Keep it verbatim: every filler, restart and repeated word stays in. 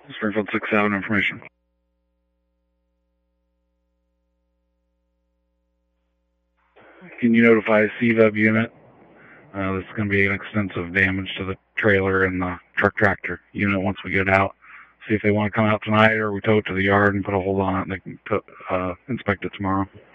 Springfield six seven information. Can you notify C V E B unit? Uh, there's going to be an extensive damage to the trailer and the truck tractor unit once we get it out. See if they want to come out tonight, or we tow it to the yard and put a hold on it and they can put, uh, inspect it tomorrow.